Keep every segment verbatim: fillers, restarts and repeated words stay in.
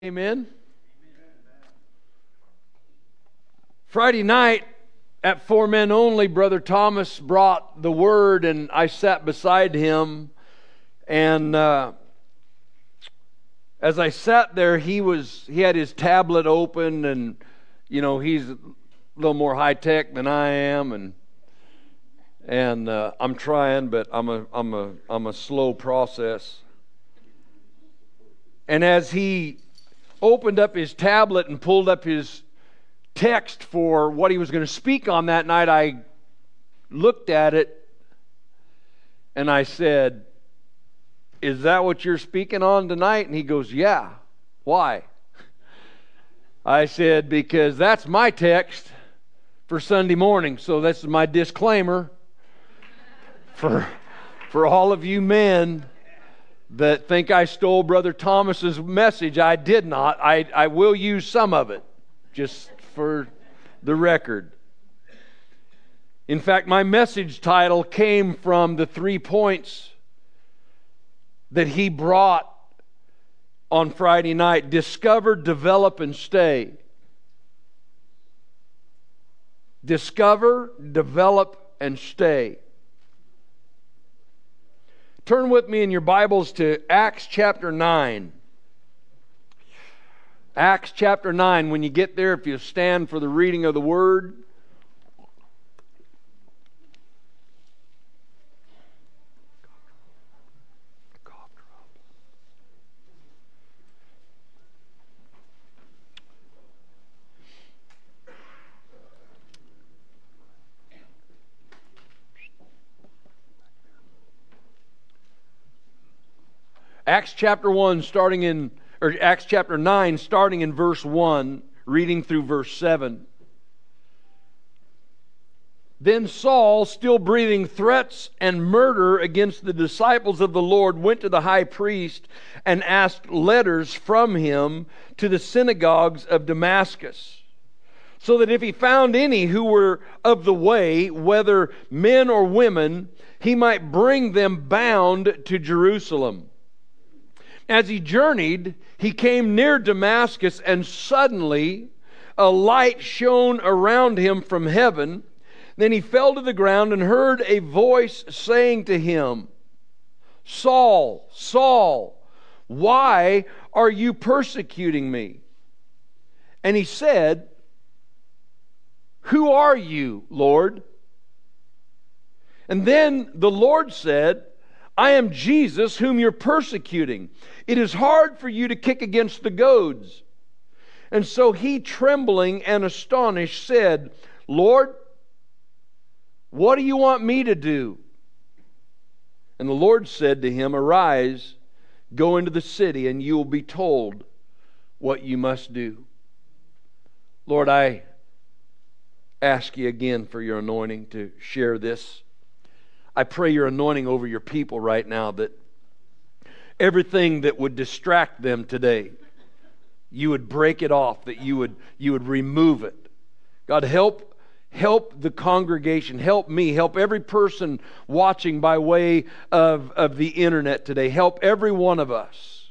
Amen. Friday night at Four Men Only, Brother Thomas brought the word, and I sat beside him. And uh, as I sat there, he was he had his tablet open, and you know he's a little more high tech than I am, and and uh, I'm trying, but I'm a I'm a I'm a slow process. And as he opened up his tablet and pulled up his text for what he was going to speak on that night, I looked at it and I said, "Is that what you're speaking on tonight?" And he goes, "Yeah." "Why?" I said, "Because that's my text for Sunday morning." So this is my disclaimer for for all of you men that think I stole Brother Thomas's message. I did not. I, I will use some of it, just for the record. In fact, my message title came from the three points that he brought on Friday night: discover, develop, and stay. Discover, develop, and stay. Turn with me in your Bibles to Acts chapter nine. Acts chapter nine. When you get there, if you stand for the reading of the Word. Acts chapter one, starting in, or Acts chapter nine, starting in verse one, reading through verse seven. Then Saul, still breathing threats and murder against the disciples of the Lord, went to the high priest and asked letters from him to the synagogues of Damascus, so that if he found any who were of the way, whether men or women, he might bring them bound to Jerusalem. As he journeyed, he came near Damascus, and suddenly a light shone around him from heaven. Then he fell to the ground and heard a voice saying to him, "Saul, Saul, why are you persecuting me?" And he said, "Who are you, Lord?" And then the Lord said, "I am Jesus whom you're persecuting. It is hard for you to kick against the goads." And so he, trembling and astonished, said, "Lord, what do you want me to do?" And the Lord said to him, "Arise, go into the city, and you will be told what you must do." Lord, I ask you again for your anointing to share this. I pray your anointing over your people right now, that everything that would distract them today, you would break it off, that you would you would remove it. God, help help the congregation, help me, help every person watching by way of, of the internet today. Help every one of us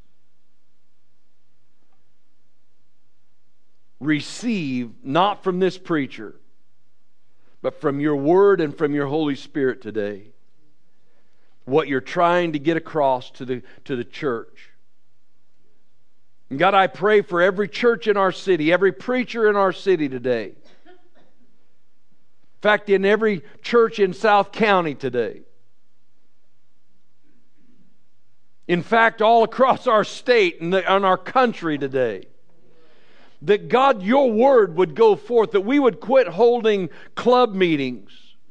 receive, not from this preacher, but from your Word and from your Holy Spirit today, what you're trying to get across to the, to the church. And God, I pray for every church in our city, every preacher in our city today. In fact, in every church in South County today. In fact, all across our state and, the, and our country today. That God, your word would go forth, that we would quit holding club meetings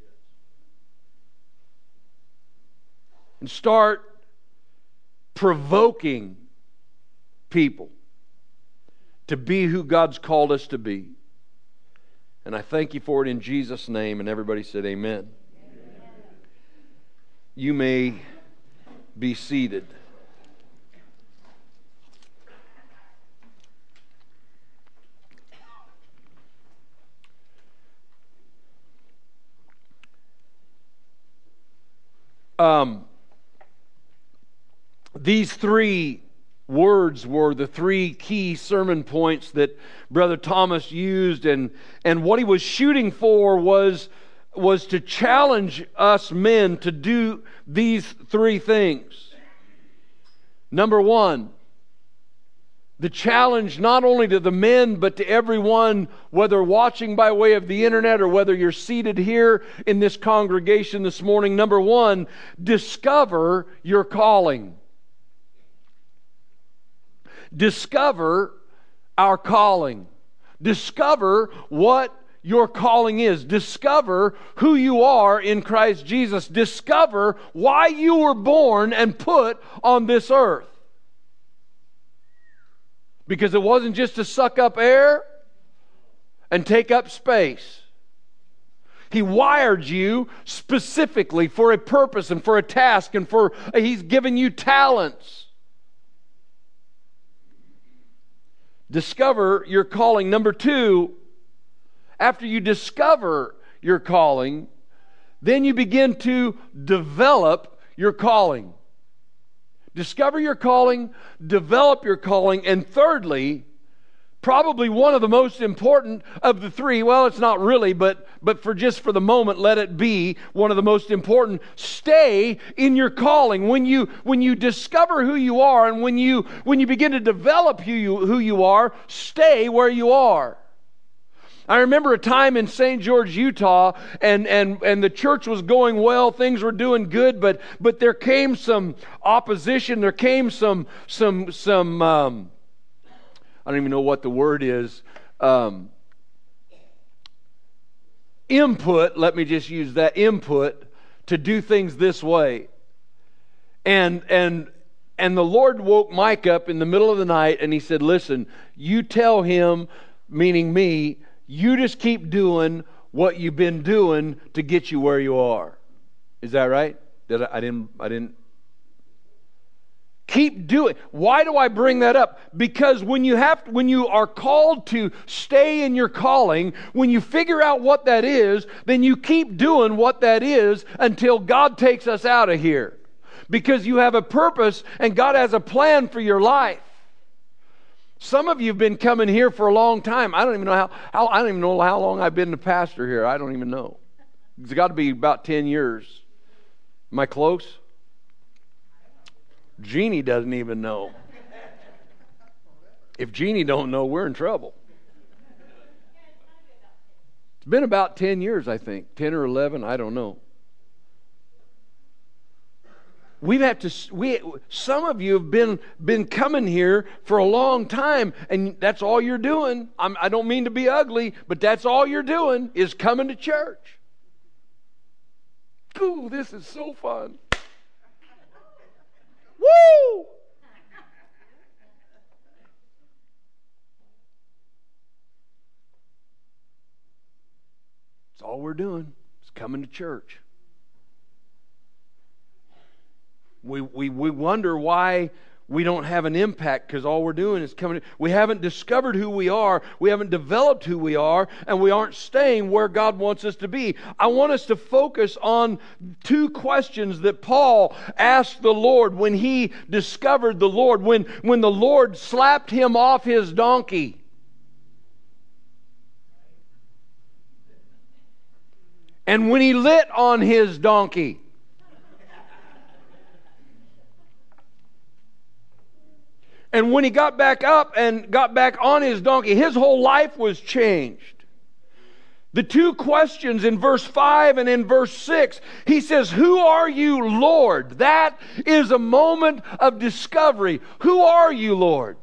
and start provoking people to be who God's called us to be. And I thank you for it in Jesus' name. And everybody said amen. Amen. You may be seated. Um, these three words were the three key sermon points that Brother Thomas used, and, and what he was shooting for was, was to challenge us men to do these three things. Number one, the challenge not only to the men but to everyone, whether watching by way of the internet or whether you're seated here in this congregation this morning. Number one, discover your calling. Discover our calling. Discover what your calling is. Discover who you are in Christ Jesus. Discover why you were born and put on this earth. Because it wasn't just to suck up air and take up space. He wired you specifically for a purpose and for a task, and for He's given you talents. Discover your calling. Number two, after you discover your calling, then you begin to develop your calling. Discover your calling, develop your calling, and thirdly, probably one of the most important of the three, well, it's not really, but, but for just for the moment, let it be one of the most important. Stay in your calling. When you, when you discover who you are, and when you, when you begin to develop who you, who you are, stay where you are. I remember a time in Saint George, Utah, and, and, and the church was going well, things were doing good, but but there came some opposition, there came some, some, some um, I don't even know what the word is, um, input, let me just use that, input, to do things this way. And, and, and the Lord woke Mike up in the middle of the night, and He said, listen, you tell him, meaning me, you just keep doing what you've been doing to get you where you are. Is that right? Did I, I didn't I didn't keep doing. Why do I bring that up? Because when you have when you are called to stay in your calling, when you figure out what that is, then you keep doing what that is until God takes us out of here. Because you have a purpose and God has a plan for your life. Some of you have been coming here for a long time. I don't even know how, how I don't even know how long I've been the pastor here. I don't even know. It's got to be about ten years. Am I close? Jeannie doesn't even know. If Jeannie don't know, we're in trouble. It's been about ten years, I think. ten or eleven, I don't know. We've had to. We some of you have been been coming here for a long time, and that's all you're doing. I'm, I don't mean to be ugly, but that's all you're doing is coming to church. Ooh, this is so fun! Woo! That's all we're doing is coming to church. We, we we wonder why we don't have an impact, because all we're doing is coming. We haven't discovered who we are. We haven't developed who we are, and we aren't staying where God wants us to be. I want us to focus on two questions that Paul asked the Lord when he discovered the Lord, when, when the Lord slapped him off his donkey. And when he lit on his donkey. And when he got back up and got back on his donkey, his whole life was changed. The two questions in verse five and in verse six, he says, "Who are you, Lord?" That is a moment of discovery. Who are you, Lord?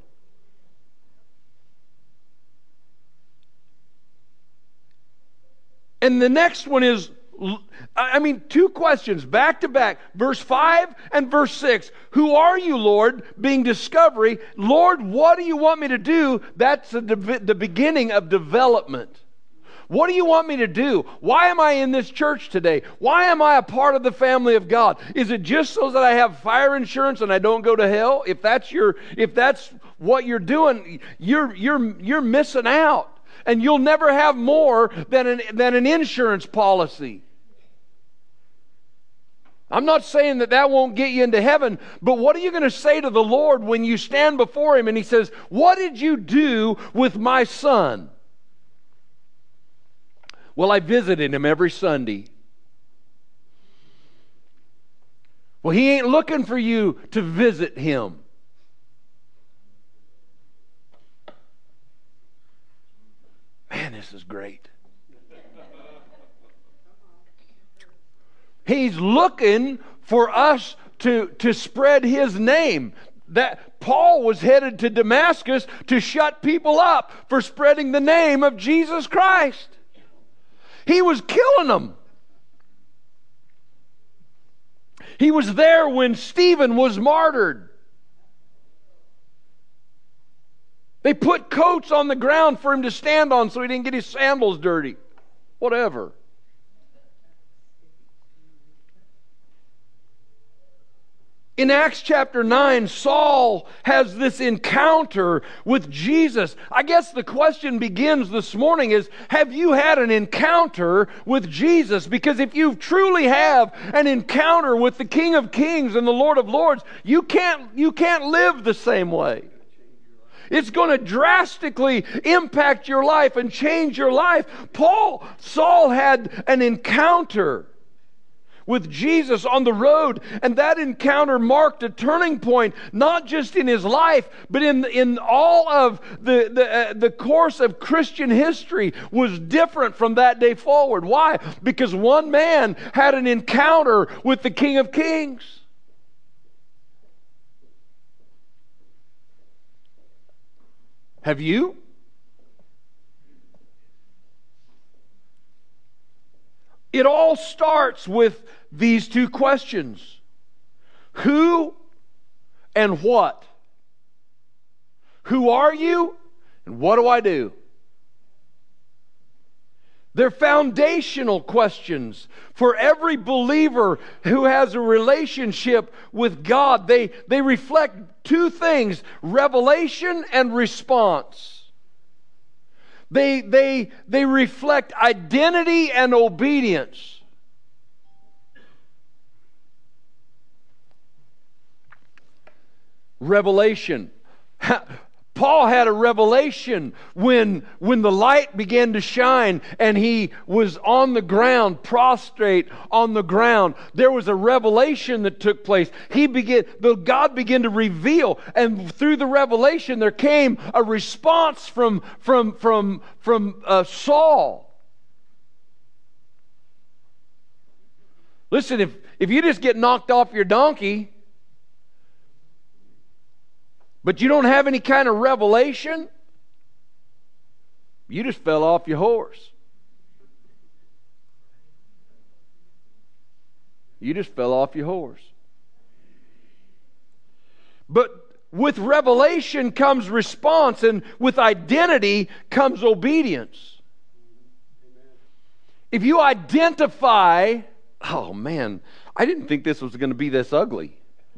And the next one is, I mean, two questions back to back. Verse five and verse six. Who are you, Lord? Being discovery. Lord, what do you want me to do? That's the, the beginning of development. What do you want me to do? Why am I in this church today? Why am I a part of the family of God? Is it just so that I have fire insurance and I don't go to hell? If that's your, if that's what you're doing, you're you're you're missing out. And you'll never have more than an, than an insurance policy. I'm not saying that that won't get you into heaven, but what are you going to say to the Lord when you stand before Him and He says, "What did you do with my son?" "Well, I visited him every Sunday." Well, He ain't looking for you to visit Him. Man, this is great. He's looking for us to, to spread His name. That Paul was headed to Damascus to shut people up for spreading the name of Jesus Christ. He was killing them. He was there when Stephen was martyred. They put coats on the ground for him to stand on so he didn't get his sandals dirty. Whatever. In Acts chapter nine, Saul has this encounter with Jesus. I guess the question begins this morning is, have you had an encounter with Jesus? Because if you truly have an encounter with the King of Kings and the Lord of Lords, you can't, you can't live the same way. It's going to drastically impact your life and change your life. Paul, Saul had an encounter with Jesus on the road, and that encounter marked a turning point, not just in his life, but in, in all of the, the, uh, the course of Christian history was different from that day forward. Why? Because one man had an encounter with the King of Kings. Have you? It all starts with these two questions. Who and what? Who are you and what do I do? They're foundational questions for every believer who has a relationship with God. They, they reflect two things: revelation and response. They, they, they reflect identity and obedience. Revelation. Paul had a revelation when, when the light began to shine and he was on the ground, prostrate on the ground. There was a revelation that took place. He began, the God began to reveal, and through the revelation there came a response from, from, from, from uh, Saul. Listen, if, if you just get knocked off your donkey, but you don't have any kind of revelation, you just fell off your horse. You just fell off your horse. But with revelation comes response, and with identity comes obedience. If you identify, oh man, I didn't think this was going to be this ugly.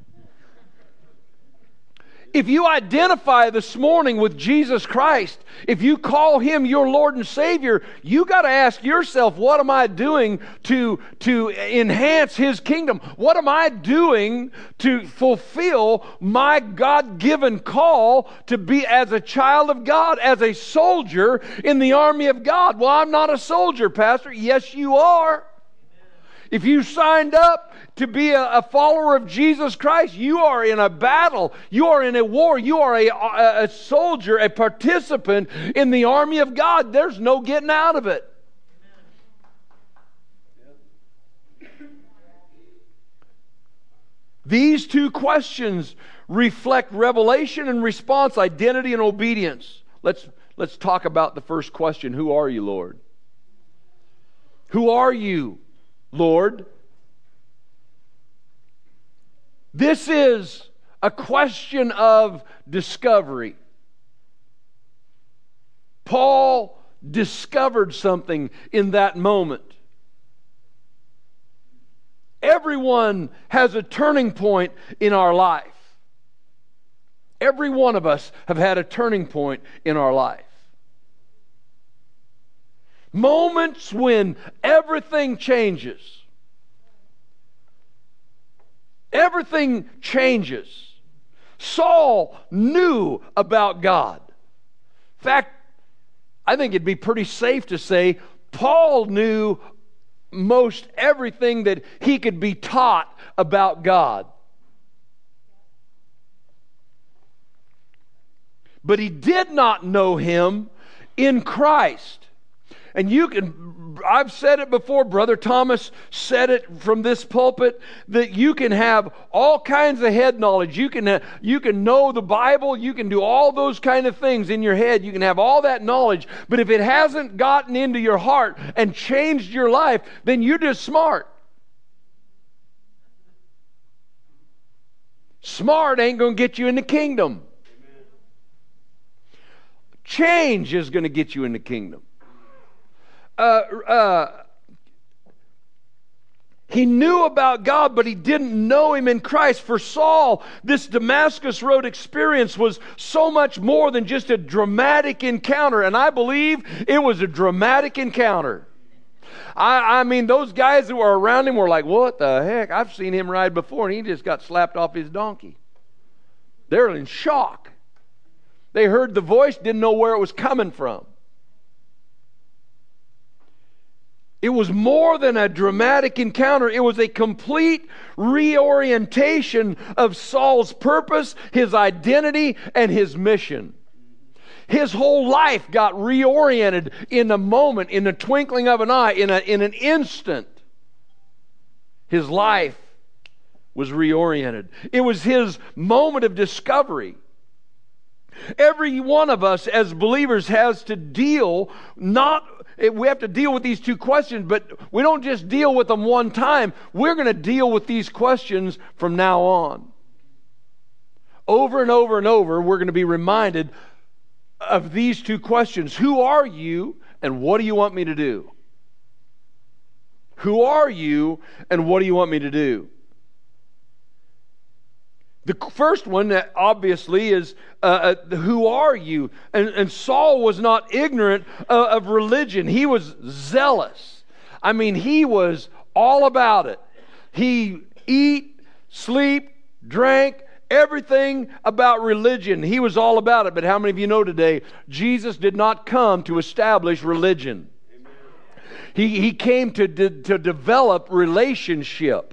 If you identify this morning with Jesus Christ, if you call Him your Lord and Savior, you got to ask yourself, what am I doing to, to enhance His kingdom? What am I doing to fulfill my God-given call to be as a child of God, as a soldier in the army of God? Well, I'm not a soldier, Pastor. Yes, you are. If you signed up to be a, a follower of Jesus Christ, you are in a battle. You are in a war. You are a, a, a soldier, a participant in the army of God. There's no getting out of it. These two questions reflect revelation and response, identity and obedience. Let's, let's talk about the first question. Who are you, Lord? Who are you, Lord? This is a question of discovery. Paul discovered something in that moment. Everyone has a turning point in our life. Every one of us have had a turning point in our life. Moments when everything changes. Everything changes. Saul knew about God. In fact, I think it'd be pretty safe to say Paul knew most everything that he could be taught about God. But he did not know Him in Christ. And you can, I've said it before, Brother Thomas said it from this pulpit, that you can have all kinds of head knowledge. You can, you can know the Bible. You can do all those kind of things in your head. You can have all that knowledge. But if it hasn't gotten into your heart and changed your life, then you're just smart. Smart ain't going to get you in the kingdom. Change is going to get you in the kingdom. Uh, uh, he knew about God, but he didn't know Him in Christ. For Saul, this Damascus Road experience was so much more than just a dramatic encounter, and I believe it was a dramatic encounter. I, I mean, those guys that were around him were like, what the heck? I've seen him ride before, and he just got slapped off his donkey. They're in shock. They heard the voice, didn't know where it was coming from. It was more than a dramatic encounter. It was a complete reorientation of Saul's purpose, his identity, and his mission. His whole life got reoriented in a moment, in the twinkling of an eye, in, a, in an instant. His life was reoriented. It was his moment of discovery. Every one of us as believers has to deal, not, we have to deal with these two questions, but we don't just deal with them one time. We're going to deal with these questions from now on. Over and over and over, we're going to be reminded of these two questions. Who are you, and what do you want me to do? Who are you, and what do you want me to do? The first one, obviously, is uh, uh, who are you? And, and Saul was not ignorant uh, of religion. He was zealous. I mean, he was all about it. He eat, sleep, drank, everything about religion. He was all about it. But how many of you know today, Jesus did not come to establish religion. Amen. He, he came to, de- to develop relationship.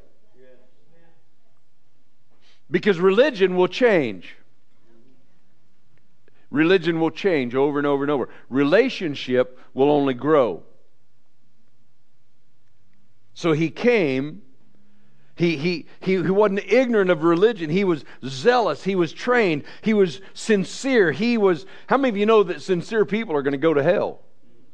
Because religion will change. Religion will change over and over and over. Relationship will only grow. So he came, he, he, he, he wasn't ignorant of religion. He was zealous. He was trained. He was sincere. He was, how many of you know that sincere people are going to go to hell?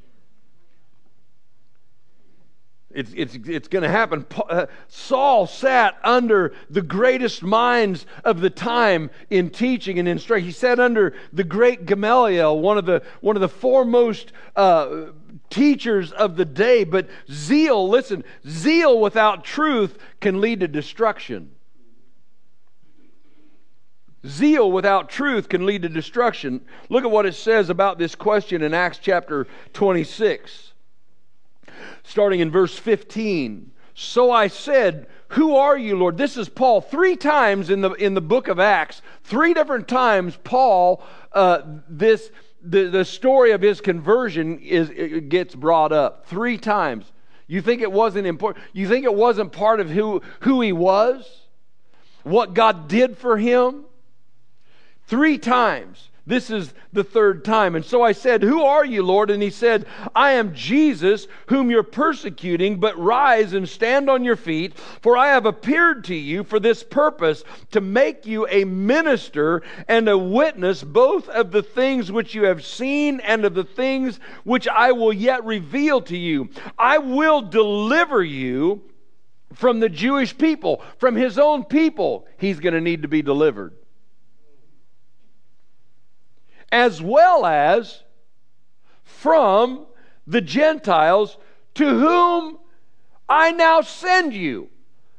It's, it's, it's going to happen. Uh, Saul sat under the greatest minds of the time in teaching and instruction. He sat under the great Gamaliel, one of the, one of the foremost uh, teachers of the day. But zeal, listen, zeal without truth can lead to destruction. Zeal without truth can lead to destruction. Look at what it says about this question in Acts chapter twenty-six. Starting in verse fifteen. So I said, who are you, Lord? This is Paul. Three times in the in the book of Acts, three different times Paul, uh, this the, the story of his conversion is it gets brought up. Three times. You think it wasn't important? You think it wasn't part of who, who he was? What God did for him? Three times. This is the third time. And so I said, who are you, Lord? And he said, I am Jesus, whom you're persecuting, but rise and stand on your feet, for I have appeared to you for this purpose, to make you a minister and a witness both of the things which you have seen and of the things which I will yet reveal to you. I will deliver you from the Jewish people, from his own people. He's going to need to be delivered. As well as from the Gentiles to whom I now send you.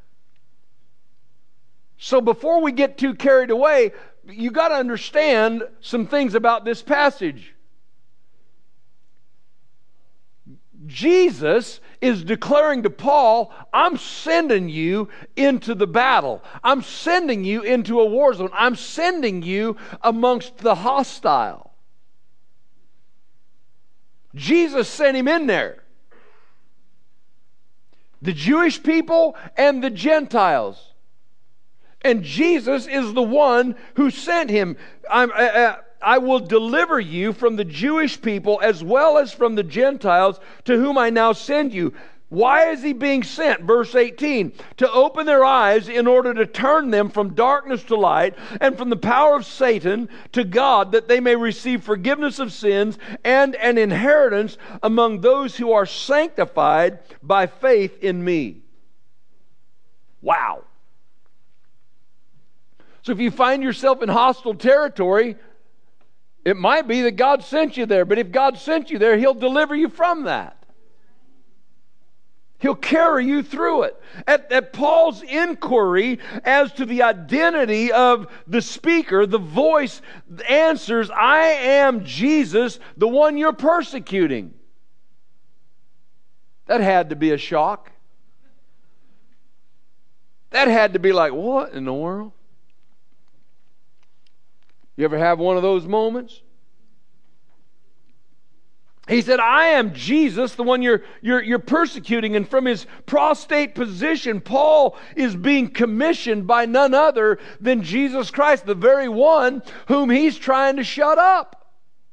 So before we get too carried away, you got to understand some things about this passage. Jesus is declaring to Paul, I'm sending you into the battle. I'm sending you into a war zone. I'm sending you amongst the hostile. Jesus sent him in there. The Jewish people and the Gentiles. And Jesus is the one who sent him. I'm, I, I will deliver you from the Jewish people as well as from the Gentiles to whom I now send you. Why is he being sent? Verse eighteen, to open their eyes in order to turn them from darkness to light and from the power of Satan to God, that they may receive forgiveness of sins and an inheritance among those who are sanctified by faith in me. Wow. So if you find yourself in hostile territory, it might be that God sent you there. But if God sent you there, He'll deliver you from that. He'll carry you through it. At, at Paul's inquiry as to the identity of the speaker, the voice answers, I am Jesus, the one you're persecuting. That had to be a shock. That had to be like, what in the world? You ever have one of those moments? He said, I am Jesus, the one you're, you're, you're persecuting. And from his prostrate position, Paul is being commissioned by none other than Jesus Christ, the very one whom he's trying to shut up.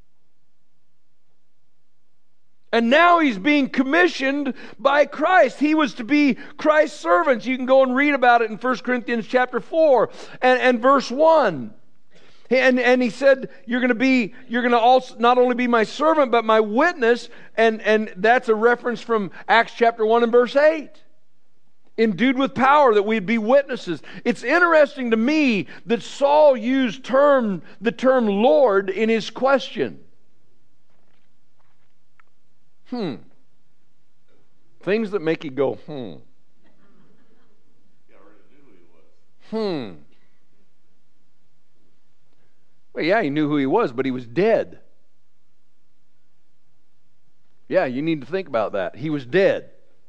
And now he's being commissioned by Christ. He was to be Christ's servant. You can go and read about it in First Corinthians chapter four and, and verse one. And, and he said, you're going to be, you're going to also not only be my servant, but my witness. And, and that's a reference from Acts chapter one and verse eight. Endued with power that we'd be witnesses. It's interesting to me that Saul used term, the term Lord in his question. Hmm. Things that make you go, hmm. Hmm. Well, yeah, he knew who he was, but he was dead. Yeah, you need to think about that. He was dead.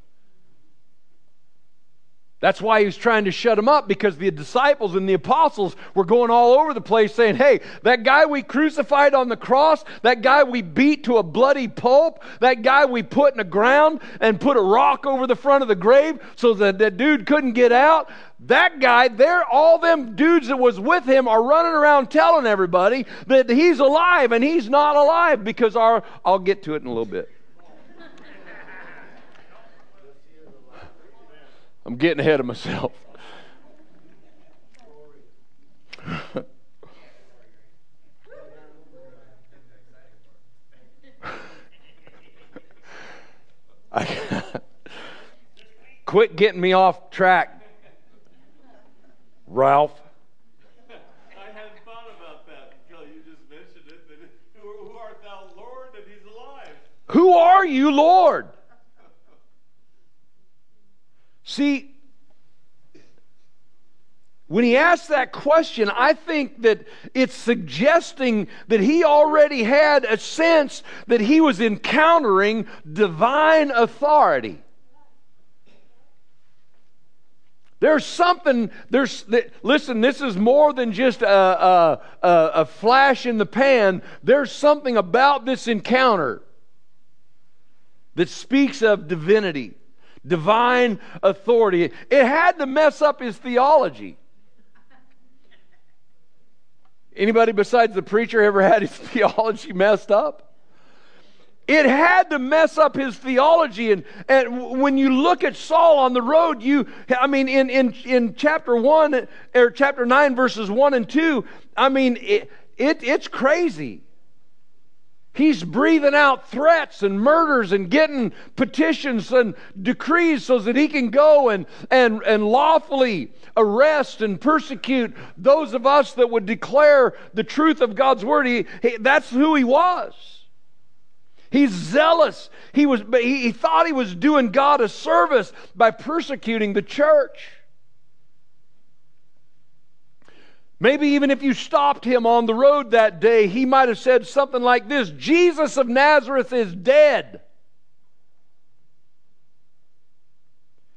That's why he was trying to shut him up, because the disciples and the apostles were going all over the place saying, hey, that guy we crucified on the cross, that guy we beat to a bloody pulp, that guy we put in the ground and put a rock over the front of the grave so that that dude couldn't get out, that guy, they're, all them dudes that was with him are running around telling everybody that he's alive, and he's not alive because our, I'll get to it in a little bit. I'm getting ahead of myself. I, quit getting me off track, Ralph. I hadn't thought about that until you just mentioned it. That it, who, who art thou, Lord, and he's alive? Who are you, Lord? See, when he asks that question, I think that it's suggesting that he already had a sense that he was encountering divine authority. There's something, there's, listen, this is more than just a, a, a, a flash in the pan. There's something about this encounter that speaks of divinity. Divine authority. It had to mess up his theology. Anybody besides the preacher ever had his theology messed up? It had to mess up his theology. And, and when you look at Saul on the road, you, I mean, in, in, in chapter one, or chapter nine, verses one and two, I mean, it, it it's crazy. He's breathing out threats and murders and getting petitions and decrees so that he can go and, and, and lawfully arrest and persecute those of us that would declare the truth of God's word. He, he, that's who he was. He's zealous. He, was, he, he thought he was doing God a service by persecuting the church. Maybe even if you stopped him on the road that day, he might have said something like this: Jesus of Nazareth is dead.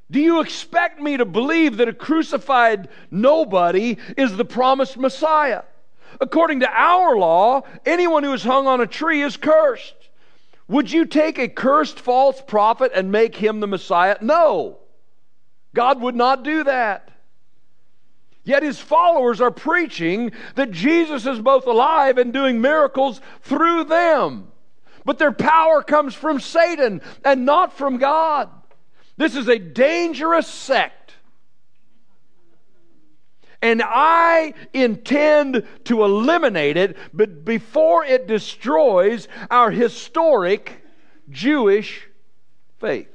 Do you expect me to believe that a crucified nobody is the promised Messiah? According to our law, anyone who is hung on a tree is cursed. Would you take a cursed false prophet and make him the Messiah? No. God would not do that. Yet his followers are preaching that Jesus is both alive and doing miracles through them. But their power comes from Satan and not from God. This is a dangerous sect. And I intend to eliminate it, but before it destroys our historic Jewish faith.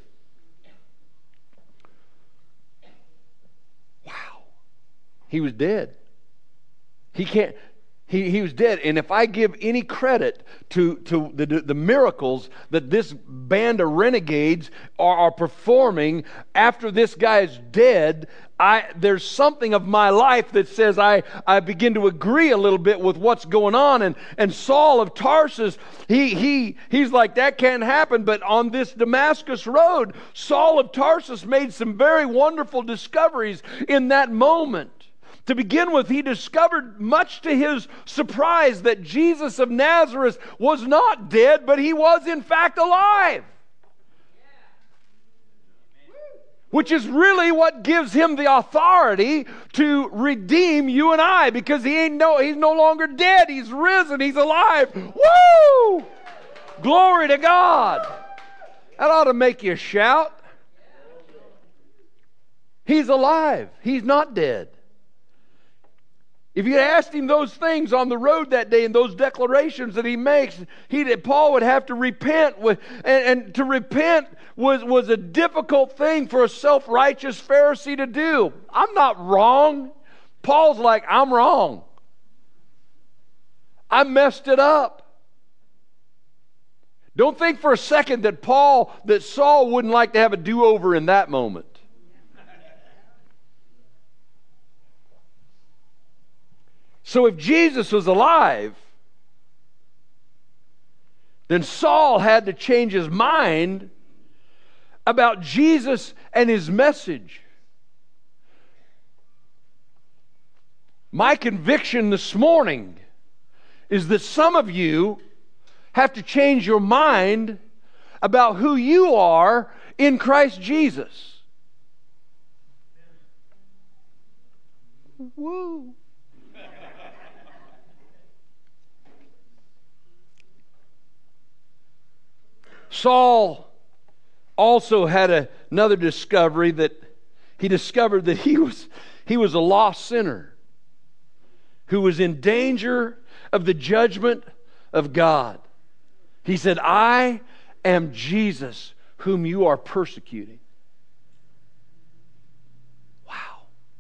Wow. He was dead. He can't... He, he was dead. And if I give any credit to, to the, the miracles that this band of renegades are, are performing after this guy is dead, I, there's something of my life that says I, I begin to agree a little bit with what's going on. And, and Saul of Tarsus, he, he, he's like, that can't happen. But on this Damascus road, Saul of Tarsus made some very wonderful discoveries in that moment. To begin with, he discovered, much to his surprise, that Jesus of Nazareth was not dead, but he was in fact alive. Which is really what gives him the authority to redeem you and I, because he ain't no, he's no longer dead. He's risen. He's alive. Woo! Glory to God. That ought to make you shout. He's alive. He's not dead. If you asked him those things on the road that day and those declarations that he makes, he, Paul would have to repent. With, and, and to repent was, was a difficult thing for a self-righteous Pharisee to do. I'm not wrong. Paul's like, I'm wrong. I messed it up. Don't think for a second that Paul, that Saul wouldn't like to have a do-over in that moment. So if Jesus was alive, then Saul had to change his mind about Jesus and his message. My conviction this morning is that some of you have to change your mind about who you are in Christ Jesus. Woo! Saul also had a, another discovery, that he discovered that he was, he was a lost sinner who was in danger of the judgment of God. He said, I am Jesus whom you are persecuting. Wow.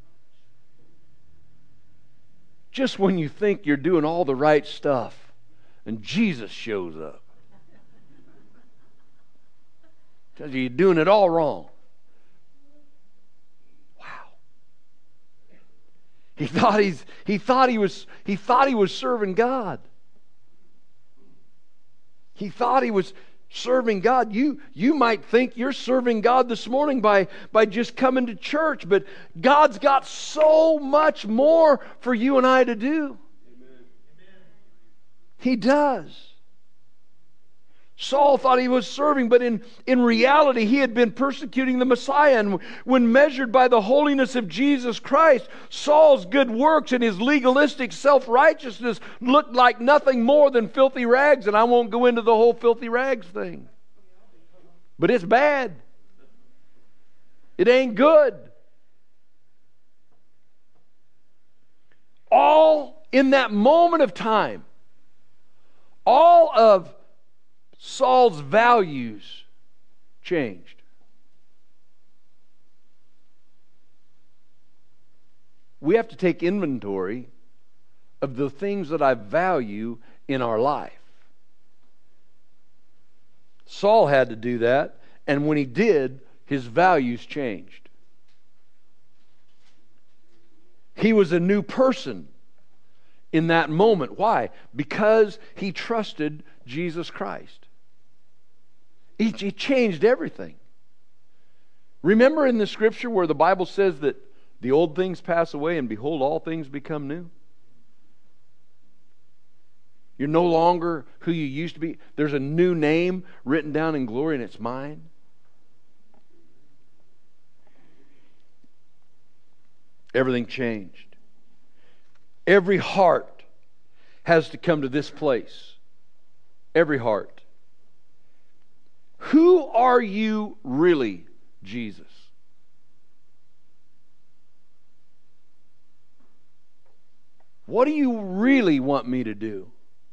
Just when you think you're doing all the right stuff and Jesus shows up. Tells you you're doing it all wrong. Wow. He thought he's he thought he was he thought he was serving God. He thought he was serving God. You you might think you're serving God this morning by, by just coming to church, but God's got so much more for you and I to do. Amen. He does. Saul thought he was serving, but in, in reality he had been persecuting the Messiah. And when measured by the holiness of Jesus Christ, Saul's good works and his legalistic self-righteousness looked like nothing more than filthy rags. And I won't go into the whole filthy rags thing. But it's bad. It ain't good. All in that moment of time, all of Saul's values changed. We have to take inventory of the things that I value in our life. Saul had to do that, and when he did, his values changed. He was a new person in that moment. Why? Because he trusted Jesus Christ. He, he changed everything. Remember in the scripture where the Bible says that the old things pass away and behold, all things become new? You're no longer who you used to be. There's a new name written down in glory and it's mine. Everything changed. Every heart has to come to this place. Every heart. Who are you really, Jesus? What do you really want me to do?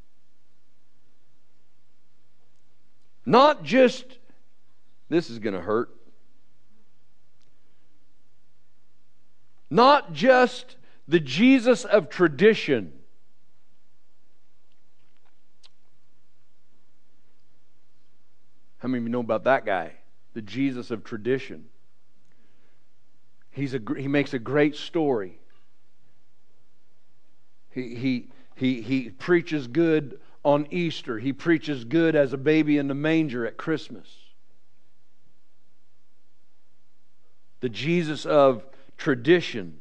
Not just, this is going to hurt. Not just the Jesus of tradition. How many of you know about that guy? The Jesus of tradition. He's a, he makes a great story. He, he, he, he preaches good on Easter. He preaches good as a baby in the manger at Christmas. The Jesus of tradition.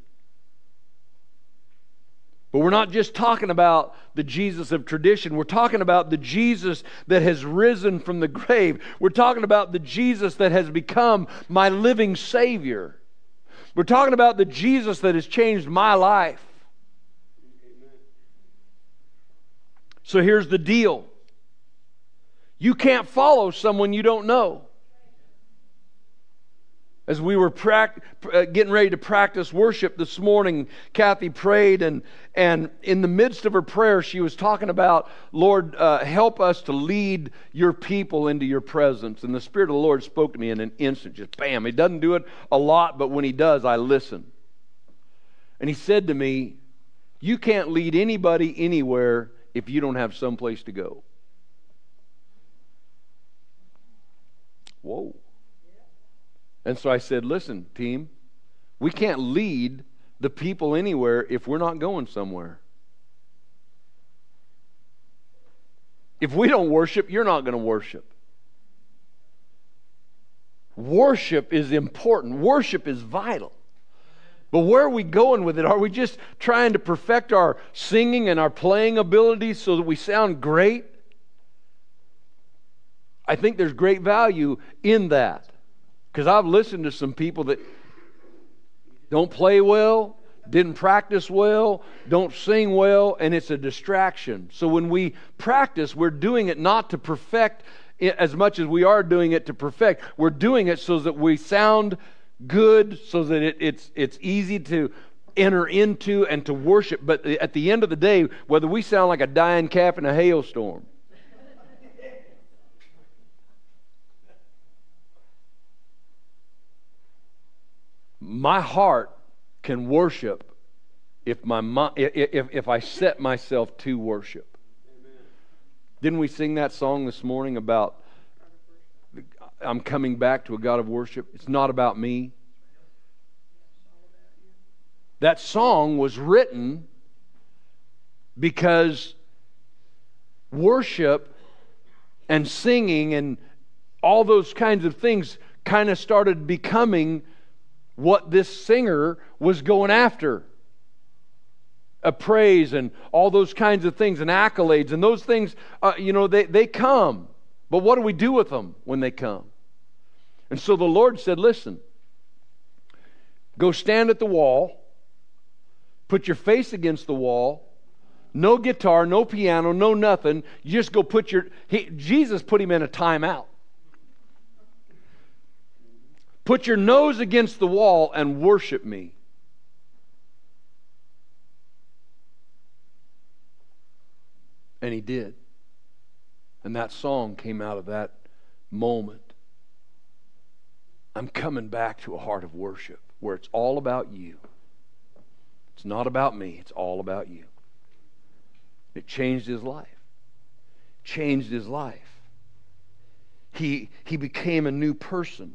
But we're not just talking about the Jesus of tradition. We're talking about the Jesus that has risen from the grave. We're talking about the Jesus that has become my living Savior. We're talking about the Jesus that has changed my life. So here's the deal. You can't follow someone you don't know. As we were pract- uh, getting ready to practice worship this morning, Kathy prayed, and, and in the midst of her prayer, she was talking about, Lord, uh, help us to lead your people into your presence. And the Spirit of the Lord spoke to me in an instant, just bam. He doesn't do it a lot, but when He does, I listen. And He said to me, you can't lead anybody anywhere if you don't have someplace to go. Whoa. And so I said, listen, team, we can't lead the people anywhere if we're not going somewhere. If we don't worship, you're not going to worship. Worship is important. Worship is vital. But where are we going with it? Are we just trying to perfect our singing and our playing abilities so that we sound great? I think there's great value in that. Because I've listened to some people that don't play well, didn't practice well, don't sing well, and it's a distraction. So when we practice, we're doing it not to perfect it as much as we are doing it to perfect. We're doing it so that we sound good, so that it, it's it's easy to enter into and to worship. But at the end of the day, whether we sound like a dying calf in a hailstorm, my heart can worship if my if if I set myself to worship. Amen. Didn't we sing that song this morning about I'm coming back to a God of worship? It's not about me. That song was written because worship and singing and all those kinds of things kind of started becoming what this singer was going after. A praise and all those kinds of things and accolades. And those things, uh, you know, they, they come. But what do we do with them when they come? And so the Lord said, listen, go stand at the wall, put your face against the wall, no guitar, no piano, no nothing. You just go put your... He, Jesus put him in a timeout. Put your nose against the wall and worship me. And he did. And that song came out of that moment. I'm coming back to a heart of worship where it's all about you. It's not about me. It's all about you. It changed his life. Changed his life. He, he became a new person.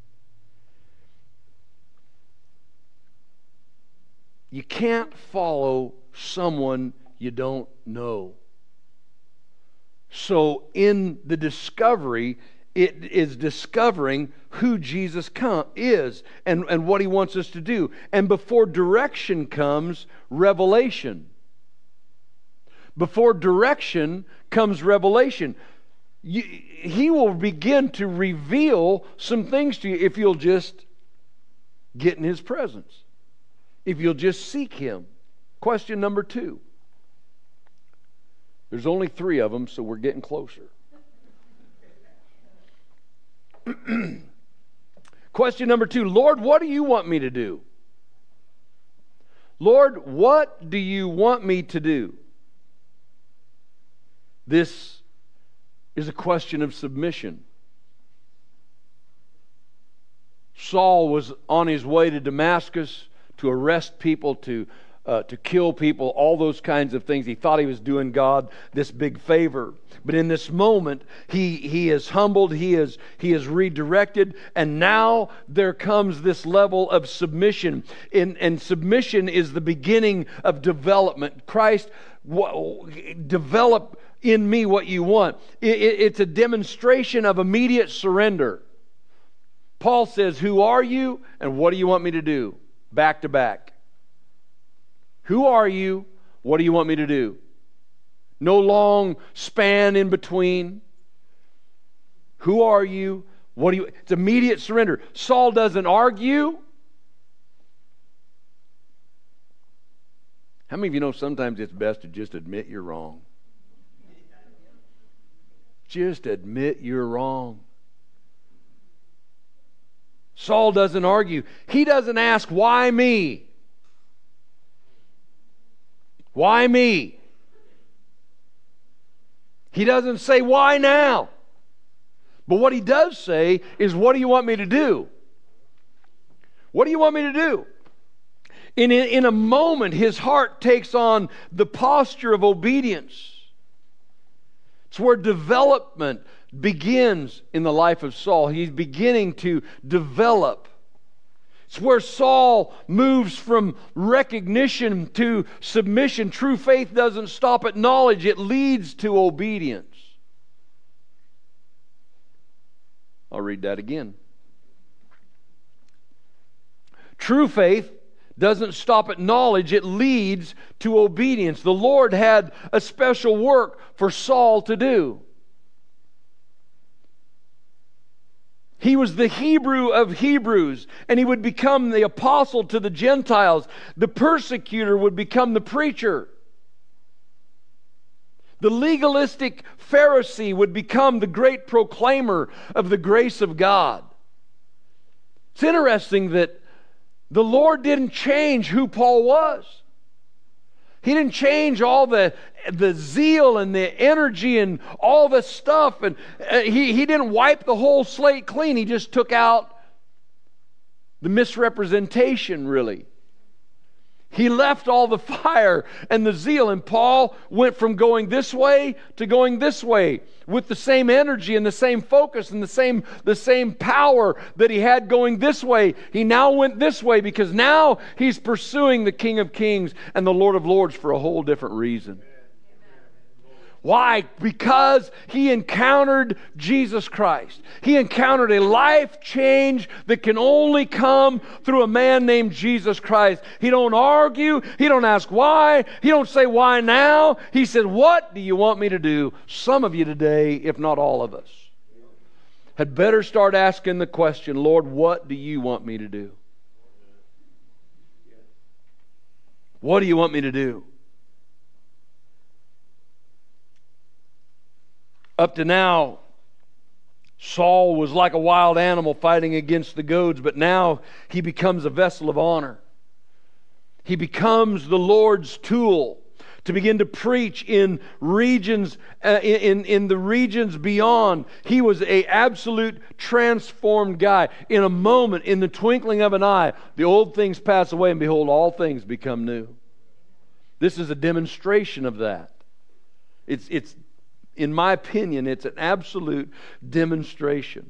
You can't follow someone you don't know. So in the discovery it is discovering who Jesus come, is and, and what He wants us to do. And before direction comes, revelation. Before direction comes revelation. You, he will begin to reveal some things to you if you'll just get in His presence. If you'll just seek Him. Question number two. There's only three of them, so we're getting closer. Question number two. Lord, what do you want me to do? Lord, what do you want me to do? This is a question of submission. Saul was on his way to Damascus to arrest people, to uh, to kill people, all those kinds of things. He thought he was doing God this big favor. But in this moment, he he is humbled, he is he is redirected, and now there comes this level of submission. In, and submission is the beginning of development. Christ, w- develop in me what you want. It, it, it's a demonstration of immediate surrender. Paul says, who are you and what do you want me to do? Back to back. Who are you? What do you want me to do? No long span in between. Who are you? What do you... It's immediate surrender. Saul doesn't argue. How many of you know sometimes it's best to just admit you're wrong? Just admit you're wrong. Saul doesn't argue. He doesn't ask, why me? Why me? He doesn't say, why now? But what he does say is, what do you want me to do? What do you want me to do? In, in a moment, his heart takes on the posture of obedience. It's where development begins in the life of Saul. He's beginning to develop. It's where Saul moves from recognition to submission. True faith doesn't stop at knowledge, it leads to obedience. I'll read that again. True faith doesn't stop at knowledge, it leads to obedience. The Lord had a special work for Saul to do. He was the Hebrew of Hebrews, and he would become the apostle to the Gentiles. The persecutor would become the preacher. The legalistic Pharisee would become the great proclaimer of the grace of God. It's interesting that the Lord didn't change who Paul was. He didn't change all the, the zeal and the energy and all the stuff. And uh, he, he didn't wipe the whole slate clean. He just took out the misrepresentation, really. He left all the fire and the zeal. And Paul went from going this way to going this way with the same energy and the same focus and the same, the same power that he had going this way. He now went this way because now he's pursuing the King of Kings and the Lord of Lords for a whole different reason. Why? Because he encountered Jesus Christ. He encountered a life change that can only come through a man named Jesus Christ. He don't argue. He don't ask why. He don't say why now. He said, what do you want me to do? Some of you today, if not all of us, had better start asking the question, Lord, what do you want me to do? What do you want me to do? Up to now, Saul was like a wild animal fighting against the goads, but now he becomes a vessel of honor. He becomes the Lord's tool to begin to preach in regions, uh, in, in the regions beyond. He was an absolute transformed guy. In a moment, in the twinkling of an eye, the old things pass away, and behold, all things become new. This is a demonstration of that. It's it's. In my opinion, it's an absolute demonstration.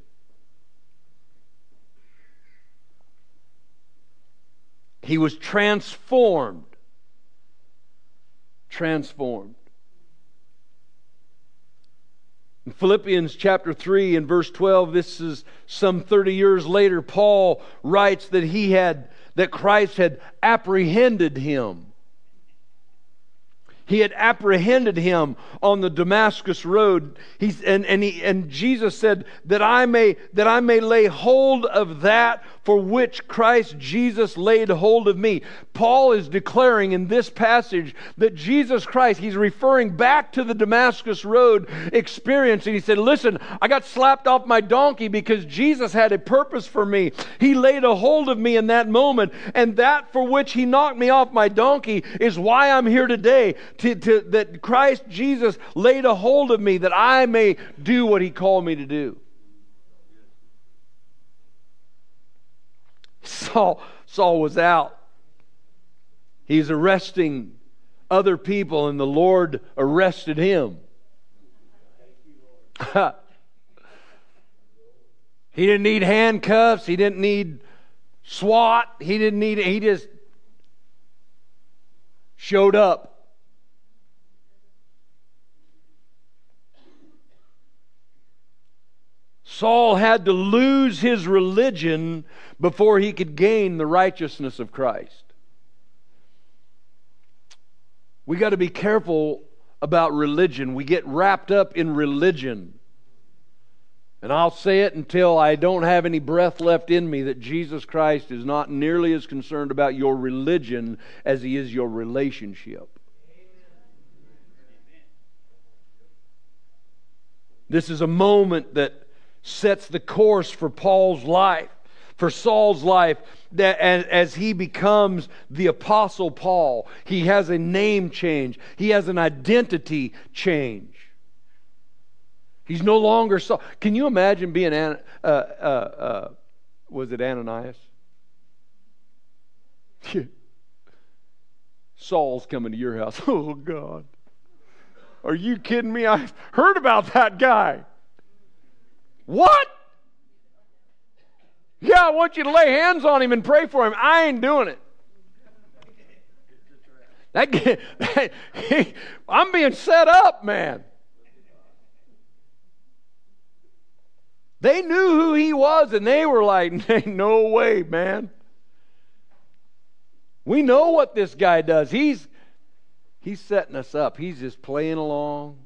He was transformed. Transformed. In Philippians chapter three and verse twelve, this is some thirty years later, Paul writes that he had, that Christ had apprehended him. He had apprehended him on the Damascus road. He's, and, and, he, and Jesus said that I may that I may lay hold of that for which Christ Jesus laid hold of me. Paul is declaring in this passage that Jesus Christ, he's referring back to the Damascus road experience. And he said, listen, I got slapped off my donkey because Jesus had a purpose for me. He laid a hold of me in that moment. And that for which He knocked me off my donkey is why I'm here today. To, to, that Christ Jesus laid a hold of me that I may do what He called me to do. Saul, Saul was out. He's arresting other people, and the Lord arrested him. He didn't need handcuffs. He didn't need SWAT. He didn't need. He just showed up. Saul had to lose his religion before he could gain the righteousness of Christ. We got to be careful about religion. We get wrapped up in religion. And I'll say it until I don't have any breath left in me, that Jesus Christ is not nearly as concerned about your religion as He is your relationship. This is a moment that sets the course for Paul's life, for Saul's life, that as he becomes the Apostle Paul, he has a name change. He has an identity change. He's no longer Saul. Can you imagine being, uh, uh, uh, was it Ananias? Saul's coming to your house. Oh, God. Are you kidding me? I've heard about that guy. What? Yeah, I want you to lay hands on him and pray for him. I ain't doing it. That, that he, I'm being set up, man. They knew who he was, and they were like, no way, man. We know what this guy does. He's he's setting us up. He's just playing along.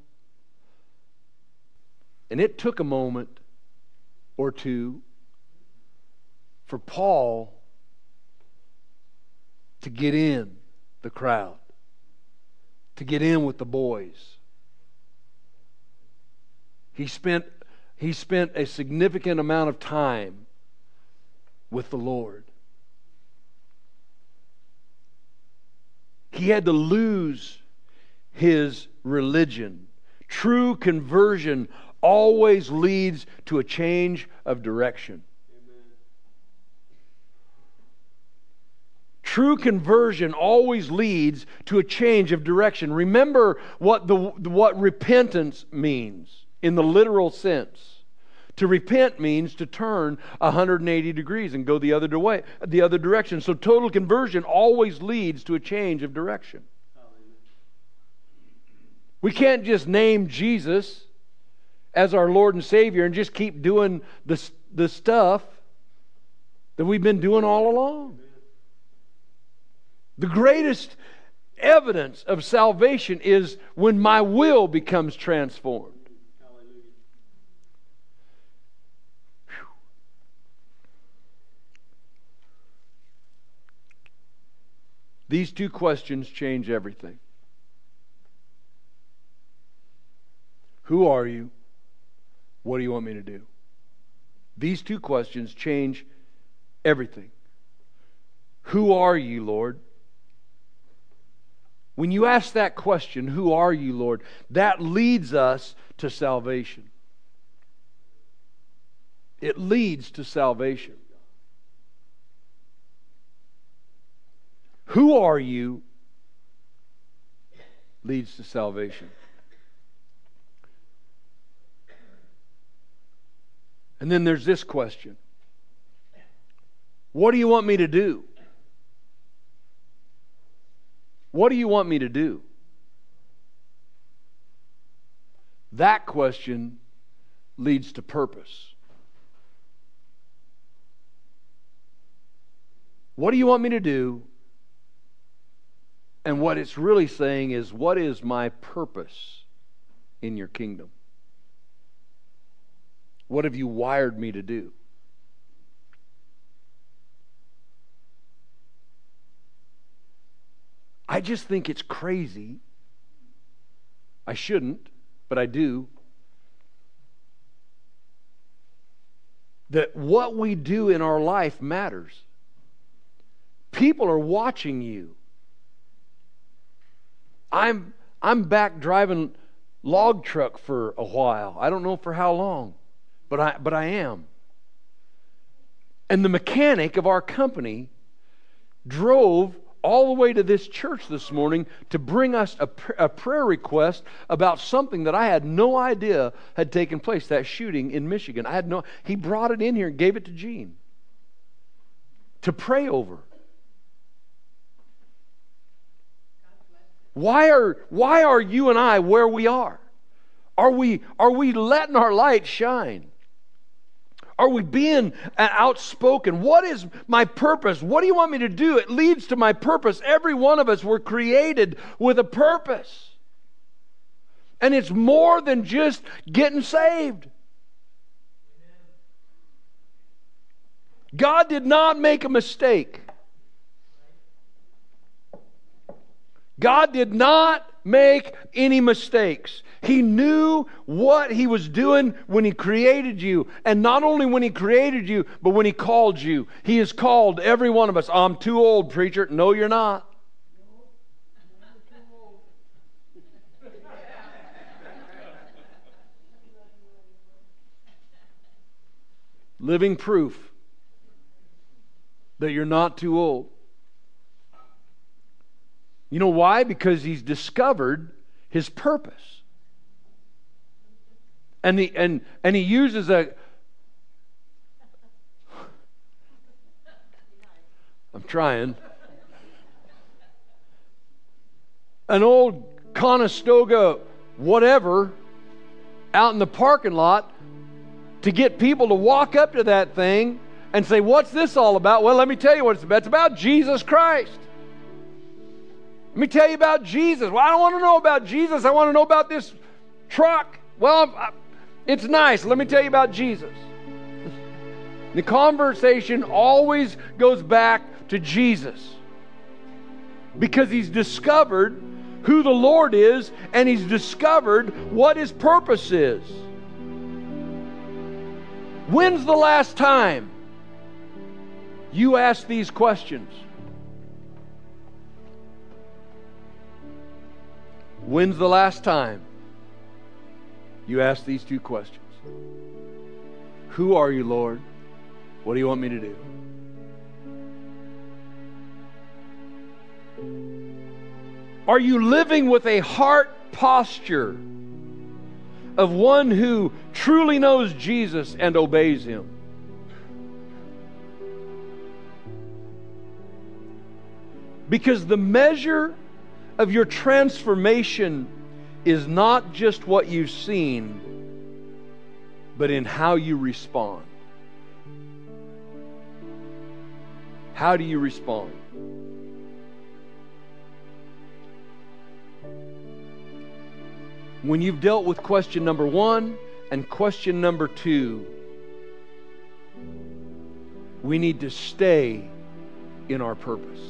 And it took a moment or two for Paul to get in the crowd, to get in with the boys. He spent he spent a significant amount of time with the Lord. He had to lose his religion. True conversion always leads to a change of direction. Amen. True conversion always leads to a change of direction. Remember what the what repentance means in the literal sense. To repent means to turn one hundred eighty degrees and go the other way, the other direction. So total conversion always leads to a change of direction. We can't just name Jesus as our Lord and Savior and just keep doing the, the stuff that we've been doing all along. The greatest evidence of salvation is when my will becomes transformed. Whew. These two questions change everything. Who are you? What do you want me to do? These two questions change everything. Who are you, Lord? When you ask that question, who are you, Lord? That leads us to salvation. It leads to salvation. Who are you leads to salvation. And then there's this question. What do you want me to do? What do you want me to do? That question leads to purpose. What do you want me to do? And what it's really saying is, what is my purpose in your kingdom? What have you wired me to do? I just think it's crazy. I shouldn't, but I do. That what we do in our life matters. People are watching you. I'm I'm back driving log truck for a while. I don't know for how long, but I but I am. And the mechanic of our company drove all the way to this church this morning to bring us a, a prayer request about something that I had no idea had taken place, that shooting in Michigan. I had no he brought it in here and gave it to Gene to pray over. Why are, why are you and I where we are? Are we, are we letting our light shine? Are we being outspoken? What is my purpose? What do you want me to do? It leads to my purpose. Every one of us were created with a purpose. And it's more than just getting saved. God did not make a mistake. God did not make any mistakes. He knew what He was doing when He created you. And not only when He created you, but when He called you. He has called every one of us. I'm too old, preacher. No, you're not. Living proof that you're not too old. You know why? Because he's discovered his purpose. And he, and, and he uses a... I'm trying. An old Conestoga whatever out in the parking lot to get people to walk up to that thing and say, what's this all about? Well, let me tell you what it's about. It's about Jesus Christ. Let me tell you about Jesus. Well, I don't want to know about Jesus. I want to know about this truck. Well, it's nice. Let me tell you about Jesus. The conversation always goes back to Jesus because he's discovered who the Lord is and he's discovered what his purpose is. When's the last time you asked these questions? When's the last time you asked these two questions? Who are you, Lord? What do you want me to do? Are you living with a heart posture of one who truly knows Jesus and obeys Him? Because the measure of your transformation is not just what you've seen, but in how you respond. How do you respond? When you've dealt with question number one and question number two, we need to stay in our purpose.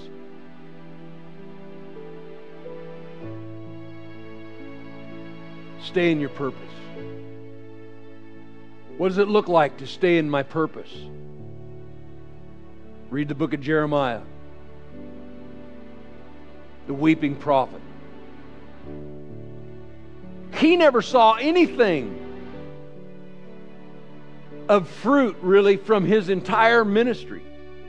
Stay in your purpose. What does it look like to stay in my purpose? Read the book of Jeremiah, the weeping prophet. He never saw anything of fruit really from his entire ministry.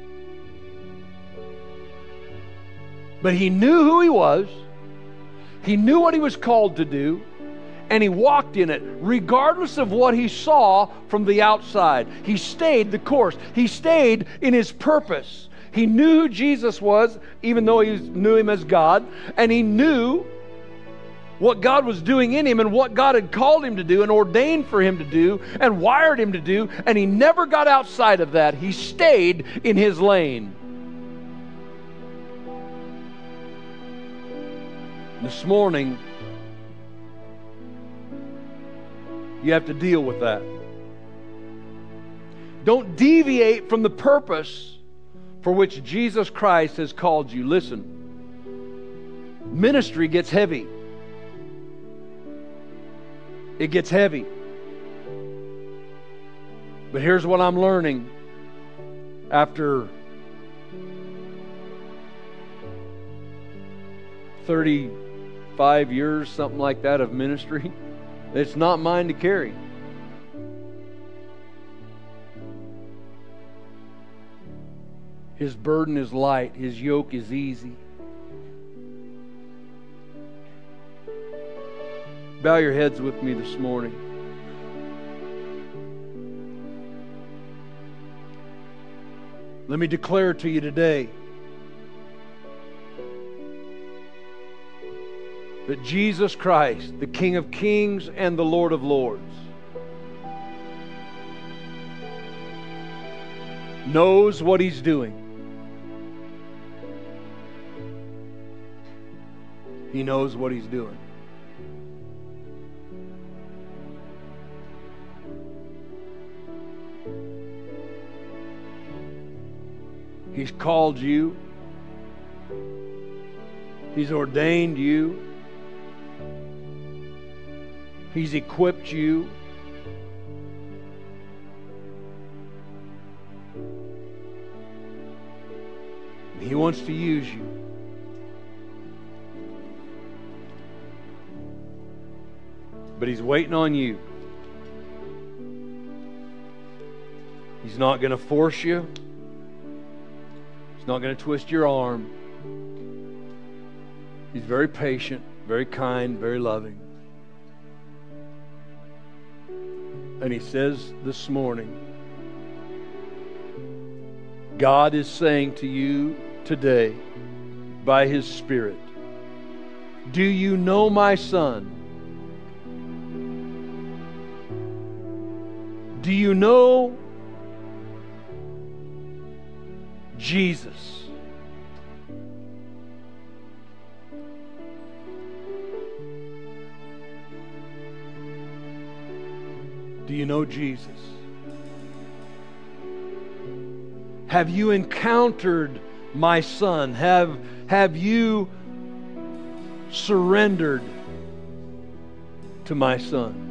But he knew who he was. He knew what he was called to do. And he walked in it regardless of what he saw from the outside. He stayed the course. He stayed in his purpose. He knew who Jesus was, even though he knew Him as God. And he knew what God was doing in him and what God had called him to do and ordained for him to do and wired him to do, and he never got outside of that. He stayed in his lane. This morning, you have to deal with that. Don't deviate from the purpose for which Jesus Christ has called you. Listen, ministry gets heavy. It gets heavy. But here's what I'm learning after thirty-five years, something like that, of ministry. It's not mine to carry. His burden is light. His yoke is easy. Bow your heads with me this morning. Let me declare to you today that Jesus Christ, the King of Kings and the Lord of Lords, knows what He's doing. He knows what He's doing. He's called you. He's ordained you. He's equipped you. He wants to use you. But He's waiting on you. He's not going to force you. He's not going to twist your arm. He's very patient, very kind, very loving. And He says this morning, God is saying to you today, by His Spirit, do you know my Son? Do you know Jesus? Do you know Jesus? Have you encountered my Son? Have, have you surrendered to my Son?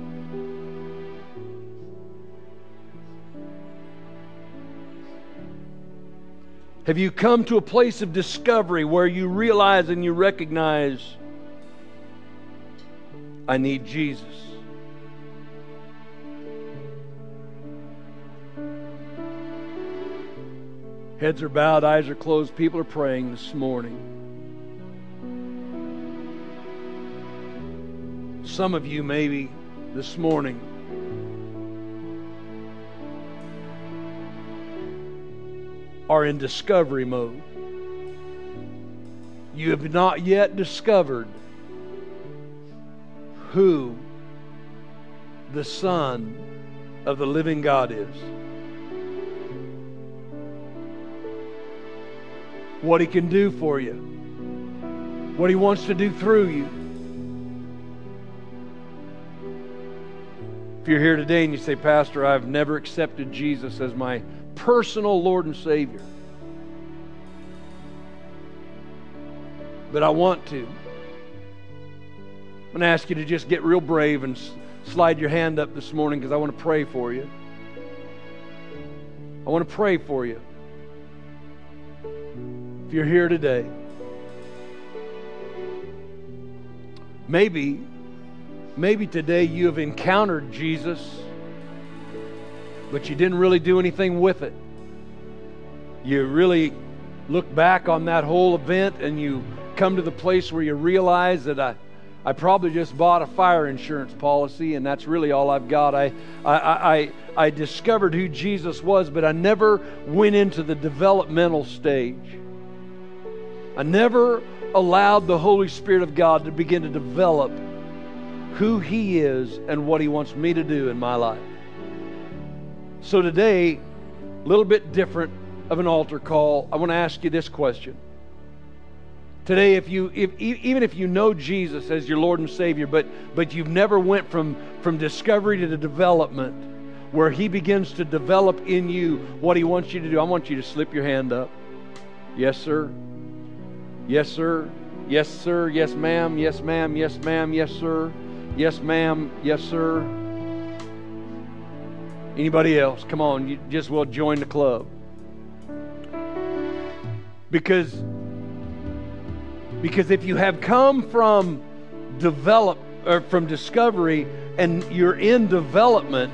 Have you come to a place of discovery where you realize and you recognize, I need Jesus? Heads are bowed, eyes are closed. People are praying this morning. Some of you maybe this morning are in discovery mode. You have not yet discovered who the Son of the living God is. What He can do for you. What He wants to do through you. If you're here today and you say, Pastor, I've never accepted Jesus as my personal Lord and Savior, but I want to, I'm going to ask you to just get real brave and slide your hand up this morning, because I want to pray for you. I want to pray for you. If you're here today, maybe maybe today you have encountered Jesus, but you didn't really do anything with it. You really look back on that whole event and you come to the place where you realize that I, I probably just bought a fire insurance policy and that's really all I've got. I, I, I, I discovered who Jesus was, but I never went into the developmental stage. I never allowed the Holy Spirit of God to begin to develop who He is and what He wants me to do in my life. So today, a little bit different of an altar call. I want to ask you this question. Today, if you, if, even if you know Jesus as your Lord and Savior, but, but you've never went from, from discovery to the development, where He begins to develop in you what He wants you to do, I want you to slip your hand up. Yes, sir. Yes, sir. Yes, sir. Yes, ma'am. Yes, ma'am. Yes, ma'am. Yes, sir. Yes, ma'am. Yes, sir. Anybody else? Come on, you just will join the club. Because, because if you have come from develop or from discovery and you're in development,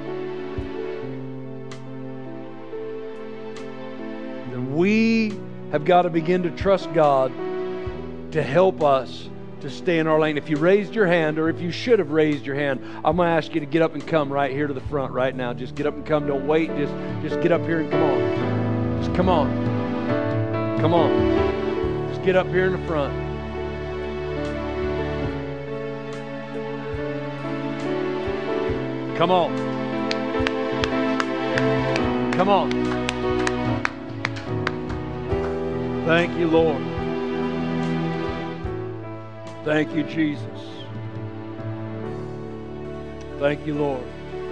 then we have got to begin to trust God to help us to stay in our lane. If you raised your hand, or if you should have raised your hand, I'm going to ask you to get up and come right here to the front right now. Just get up and come. Don't wait. Just, just get up here and come on. Just come on. Come on. Just get up here in the front. Come on. Come on. Thank you, Lord. Thank you, Jesus. Thank you, Lord.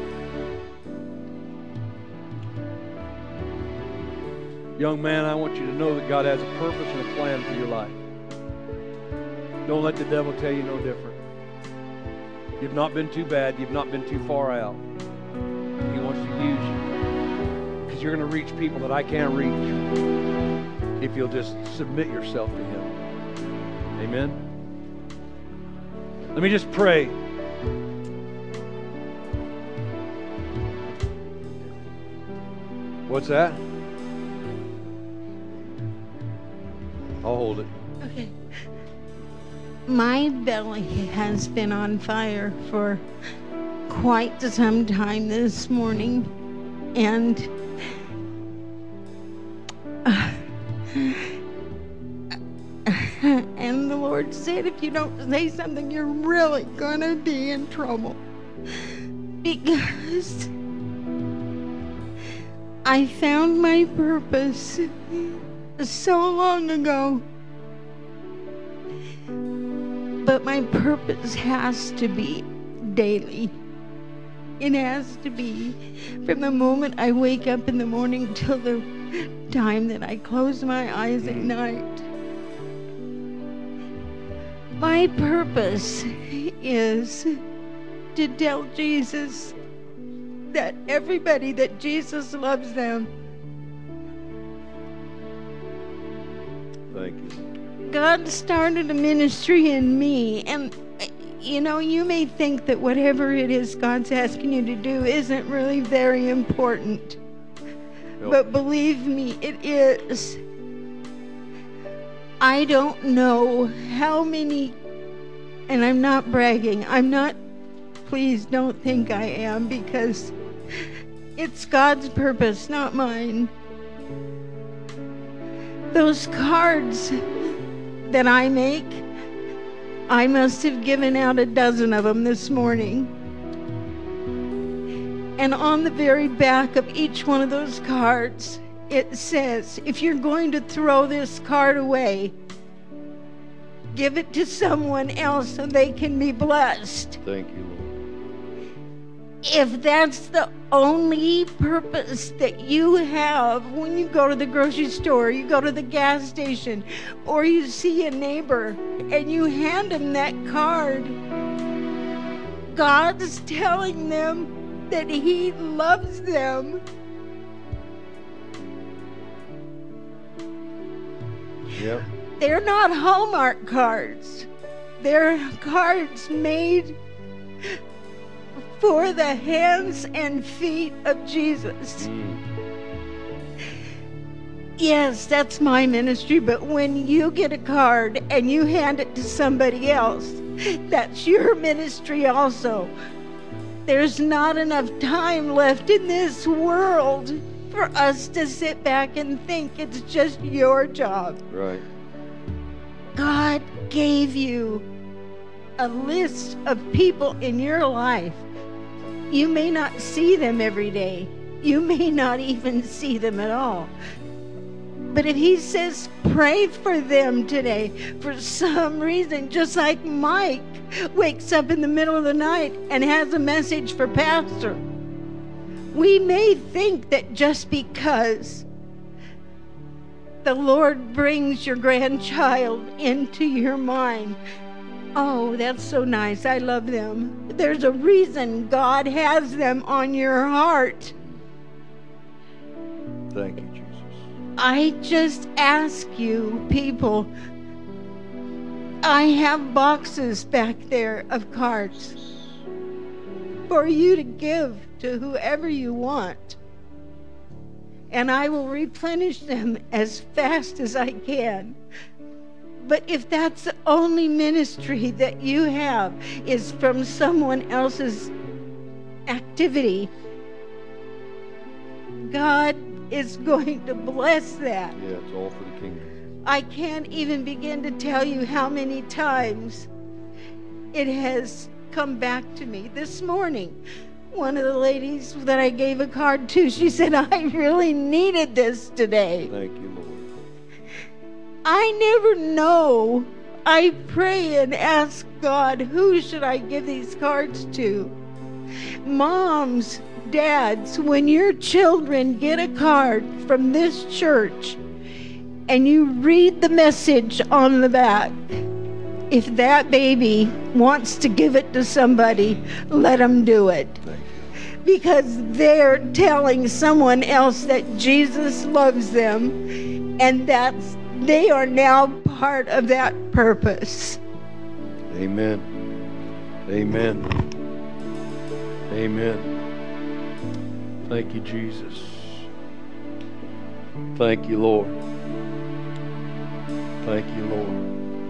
Young man, I want you to know that God has a purpose and a plan for your life. Don't let the devil tell you no different. You've not been too bad. You've not been too far out. He wants to use you, because you're going to reach people that I can't reach if you'll just submit yourself to Him. Amen. Let me just pray. What's that? I'll hold it. Okay. My belly has been on fire for quite some time this morning, and uh, and the Lord said, if you don't say something, you're really gonna be in trouble, because I found my purpose so long ago. But my purpose has to be daily. It has to be from the moment I wake up in the morning till the time that I close my eyes at night. My purpose is to tell Jesus that everybody, that Jesus loves them. Thank you. God started a ministry in me, and you know, you may think that whatever it is God's asking you to do isn't really very important. Nope. But believe me, it is. I don't know how many, and I'm not bragging, I'm not, please don't think I am, because it's God's purpose, not mine. Those cards that I make, I must have given out a dozen of them this morning. And on the very back of each one of those cards, it says, if you're going to throw this card away, give it to someone else so they can be blessed. Thank you, Lord. If that's the only purpose that you have when you go to the grocery store, you go to the gas station, or you see a neighbor and you hand them that card, God's telling them that He loves them. Yep. They're not Hallmark cards. They're cards made for the hands and feet of Jesus. Mm. Yes, that's my ministry, but when you get a card and you hand it to somebody else, that's your ministry also. There's not enough time left in this world for us to sit back and think it's just your job. Right. God gave you a list of people in your life. You may not see them every day. You may not even see them at all. But if he says, pray for them today, for some reason, just like Mike wakes up in the middle of the night and has a message for Pastor, we may think that just because the Lord brings your grandchild into your mind, oh, that's so nice, I love them. There's a reason God has them on your heart. Thank you, Jesus. I just ask you, people, I have boxes back there of cards for you to give to whoever you want. And I will replenish them as fast as I can. But if that's the only ministry that you have is from someone else's activity, God is going to bless that. Yeah, it's all for the kingdom. I can't even begin to tell you how many times it has come back to me. This morning, one of the ladies that I gave a card to, she said, I really needed this today. Thank you, Lord. I never know. I pray and ask God, who should I give these cards to? Moms, dads, when your children get a card from this church and you read the message on the back, if that baby wants to give it to somebody, let them do it. Because they're telling someone else that Jesus loves them, and that's they are now part of that purpose. Amen. Amen. Amen. Thank you, Jesus. Thank you, Lord. Thank you, Lord.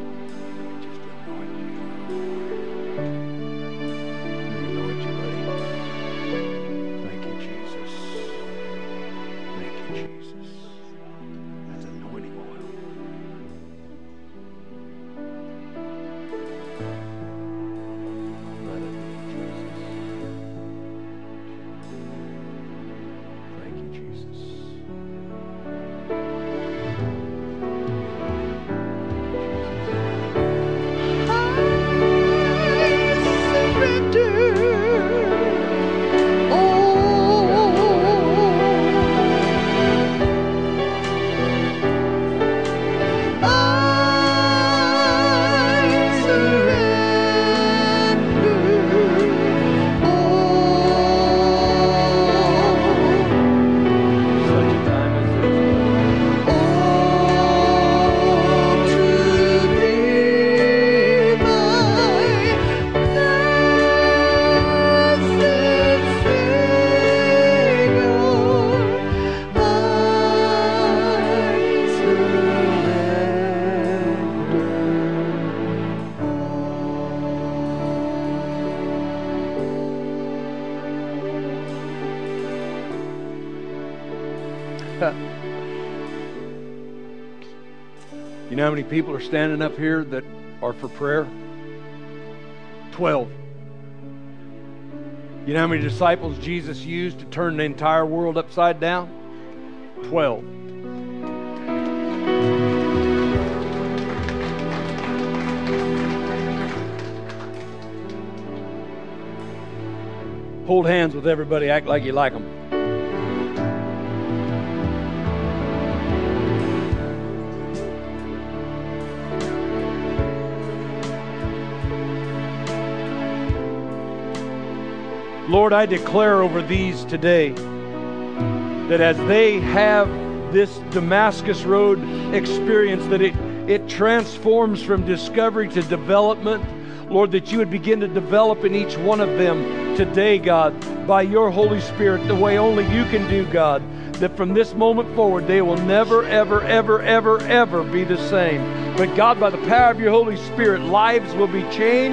You know how many people are standing up here that are for prayer? Twelve. You know how many disciples Jesus used to turn the entire world upside down? Twelve. Hold hands with everybody. Act like you like them. Lord, I declare over these today that as they have this Damascus Road experience, that it, it transforms from discovery to development. Lord, that you would begin to develop in each one of them today, God, by your Holy Spirit, the way only you can do, God, that from this moment forward, they will never, ever, ever, ever, ever be the same. But God, by the power of your Holy Spirit, lives will be changed,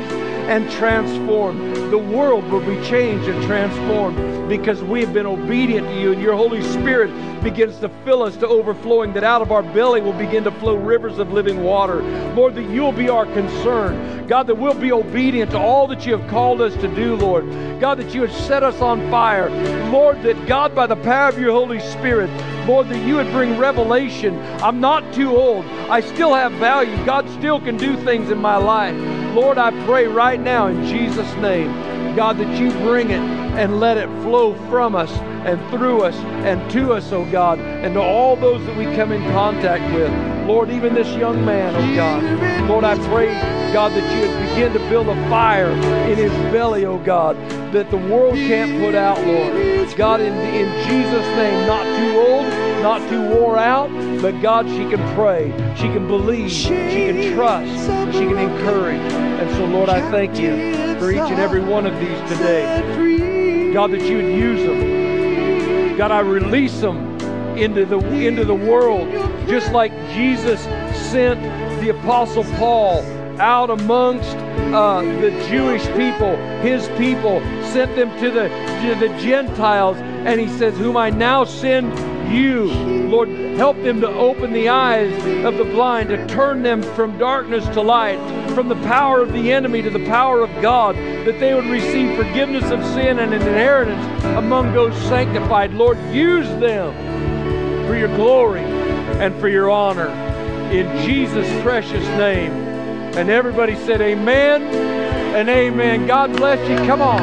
and transformed. The world will be changed and transformed because we have been obedient to you, and your Holy Spirit begins to fill us to overflowing, that out of our belly will begin to flow rivers of living water. Lord, that you'll be our concern. God, that we'll be obedient to all that you have called us to do, Lord. God, that you have set us on fire. Lord, that God, by the power of your Holy Spirit, Lord, that you would bring revelation. I'm not too old. I still have value. God still can do things in my life. Lord, I pray right now in Jesus' name, God, that you bring it and let it flow from us and through us and to us, oh God, and to all those that we come in contact with. Lord, even this young man, oh God. Lord, I pray, God, that you would begin to build a fire in his belly, oh God, that the world can't put out, Lord. God, in, in Jesus' name, not too old, not too wore out, but God, she can pray, she can believe, she can trust, she can encourage. And so, Lord, I thank you for each and every one of these today. God, that you would use them. God, I release them into the, into the world, just like Jesus sent the Apostle Paul out amongst uh, the Jewish people, his people, sent them to the, to the Gentiles, and he says, whom I now send you. Lord, help them to open the eyes of the blind, to turn them from darkness to light, from the power of the enemy to the power of God, that they would receive forgiveness of sin and an inheritance among those sanctified. Lord, use them for your glory and for your honor. In Jesus' precious name. And everybody said amen and amen. God bless you. Come on.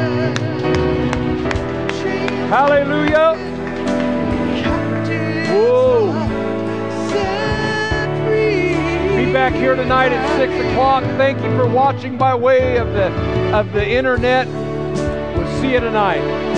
Hallelujah. Whoa. Be back here tonight at six o'clock. Thank you for watching by way of the, of the internet. We'll see you tonight.